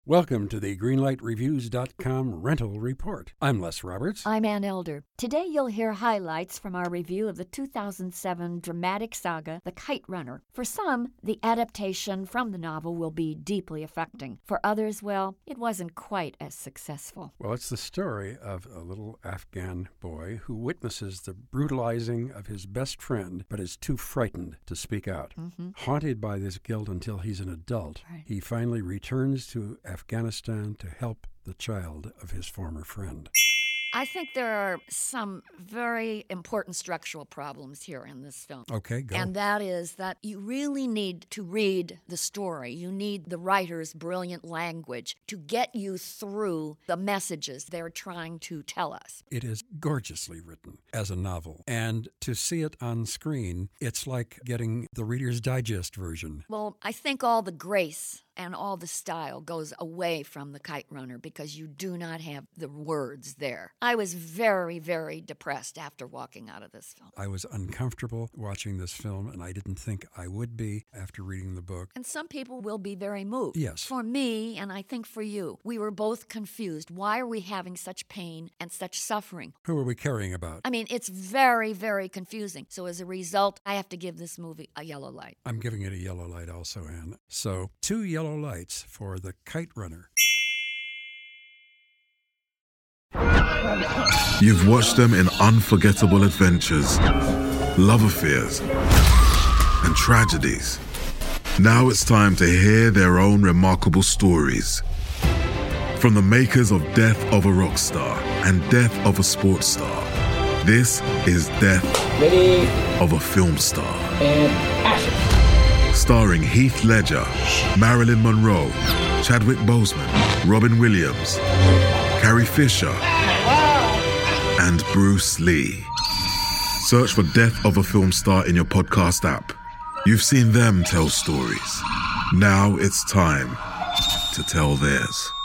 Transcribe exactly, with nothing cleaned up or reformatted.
Welcome to the Greenlight Reviews dot com Rental Report. I'm Les Roberts. I'm Ann Elder. Today you'll hear highlights from our review of the two thousand seven dramatic saga, The Kite Runner. For some, the adaptation from the novel will be deeply affecting. For others, well, it wasn't quite as successful. Well, it's the story of a little Afghan boy who witnesses the brutalizing of his best friend, but is too frightened to speak out. Mm-hmm. Haunted by this guilt until he's an adult, Right. he finally returns to Afghanistan to help the child of his former friend. I think there are some very important structural problems here in this film. Okay, go. And that is that you really need to read the story. You need the writer's brilliant language to get you through the messages they're trying to tell us. It is gorgeously written as a novel, and to see it on screen, it's like getting the Reader's Digest version. Well, I think all the grace and all the style goes away from The Kite Runner because you do not have the words there. I was very, very depressed after walking out of this film. I was uncomfortable watching this film, and I didn't think I would be after reading the book. And some people will be very moved. Yes. For me, and I think for you, we were both confused. Why are we having such pain and such suffering? Who are we caring about? I mean, it's very, very confusing. So as a result, I have to give this movie a yellow light. I'm giving it a yellow light also, Anne. So, two yellow lights for The Kite Runner. You've watched them in unforgettable adventures, love affairs, and tragedies. Now it's time to hear their own remarkable stories. From the makers of Death of a Rock Star and Death of a Sports Star, this is Death Ready. of a Film Star. And action. Starring Heath Ledger, Marilyn Monroe, Chadwick Boseman, Robin Williams, Carrie Fisher, and Bruce Lee. Search for Death of a Film Star in your podcast app. You've seen them tell stories. Now it's time to tell theirs.